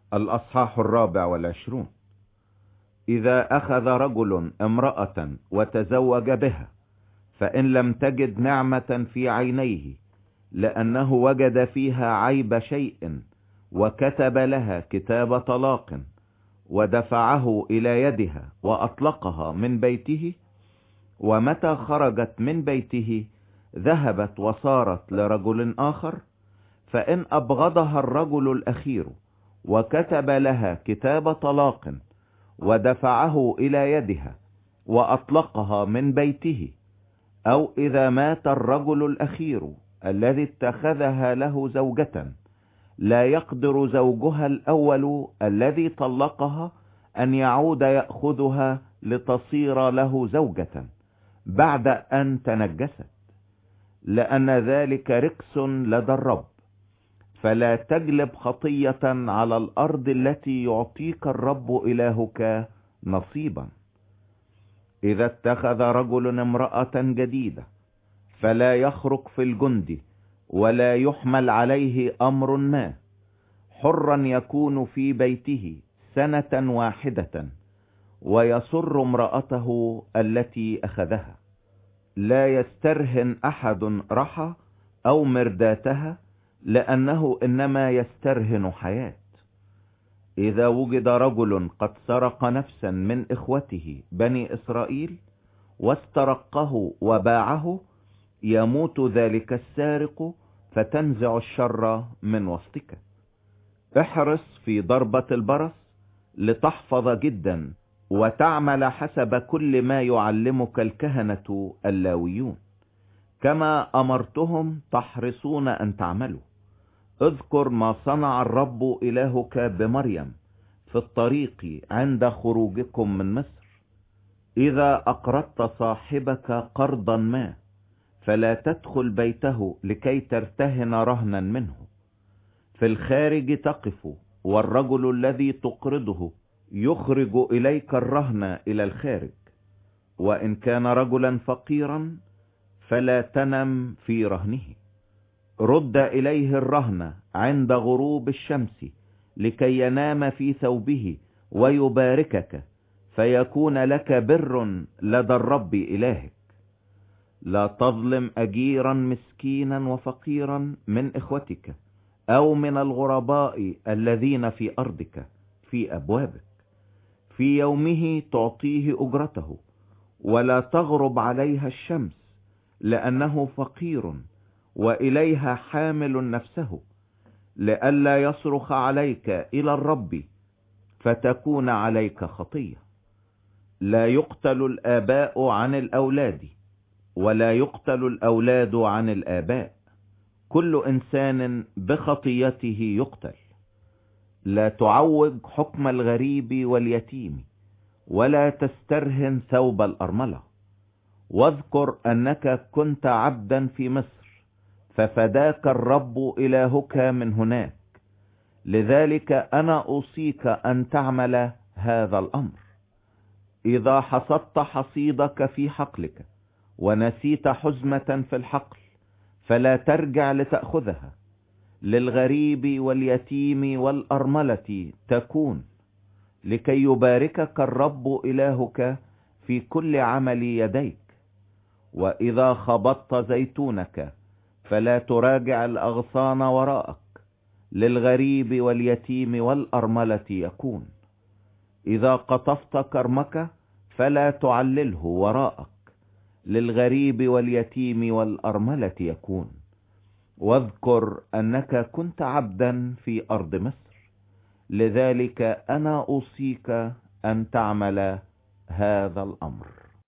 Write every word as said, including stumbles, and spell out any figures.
الأصحاح الرابع والعشرون. إذا أخذ رجل امرأة وتزوج بها، فإن لم تجد نعمة في عينيه لأنه وجد فيها عيب شيء، وكتب لها كتاب طلاق ودفعه إلى يدها وأطلقها من بيته، ومتى خرجت من بيته ذهبت وصارت لرجل آخر، فإن أبغضها الرجل الأخير وكتب لها كتاب طلاق ودفعه إلى يدها وأطلقها من بيته، أو إذا مات الرجل الأخير الذي اتخذها له زوجة، لا يقدر زوجها الأول الذي طلقها أن يعود يأخذها لتصير له زوجة بعد أن تنجست، لأن ذلك ركس لدى الرب. فلا تجلب خطية على الأرض التي يعطيك الرب إلهك نصيبا. إذا اتخذ رجل امرأة جديدة فلا يخرج في الجند ولا يحمل عليه أمر ما، حرا يكون في بيته سنة واحدة ويسر امرأته التي أخذها. لا يسترهن أحد رحى أو مرداتها، لأنه إنما يسترهن حياة. إذا وجد رجل قد سرق نفسا من إخوته بني إسرائيل واسترقه وباعه، يموت ذلك السارق فتنزع الشر من وسطك. احرص في ضربة البرص لتحفظ جدا وتعمل حسب كل ما يعلمك الكهنة اللاويون، كما أمرتهم تحرصون أن تعملوا. اذكر ما صنع الرب إلهك بمريم في الطريق عند خروجكم من مصر. إذا أقرضت صاحبك قرضا ما فلا تدخل بيته لكي ترتهن رهنا منه. في الخارج تقف، والرجل الذي تقرضه يخرج إليك الرهن إلى الخارج. وإن كان رجلا فقيرا فلا تنم في رهنه. رد إليه الرهن عند غروب الشمس لكي ينام في ثوبه ويباركك، فيكون لك بر لدى الرب إلهك. لا تظلم أجيرا مسكينا وفقيرا من إخوتك أو من الغرباء الذين في أرضك في أبوابك. في يومه تعطيه أجرته، ولا تغرب عليها الشمس، لأنه فقير وإليها حامل نفسه، لئلا يصرخ عليك إلى الرب فتكون عليك خطية. لا يقتل الآباء عن الأولاد، ولا يقتل الأولاد عن الآباء، كل إنسان بخطيته يقتل. لا تعوج حكم الغريب واليتيم، ولا تسترهن ثوب الأرملة. واذكر أنك كنت عبدا في مصر، ففداك الرب إلهك من هناك. لذلك أنا أوصيك أن تعمل هذا الأمر. إذا حصدت حصيدك في حقلك ونسيت حزمة في الحقل، فلا ترجع لتأخذها. للغريب واليتيم والأرملة تكون، لكي يباركك الرب إلهك في كل عمل يديك. وإذا خبطت زيتونك فلا تراجع الأغصان وراءك. للغريب واليتيم والأرملة يكون. إذا قطفت كرمك فلا تعلله وراءك. للغريب واليتيم والأرملة يكون. واذكر أنك كنت عبدا في أرض مصر. لذلك أنا أوصيك أن تعمل هذا الأمر.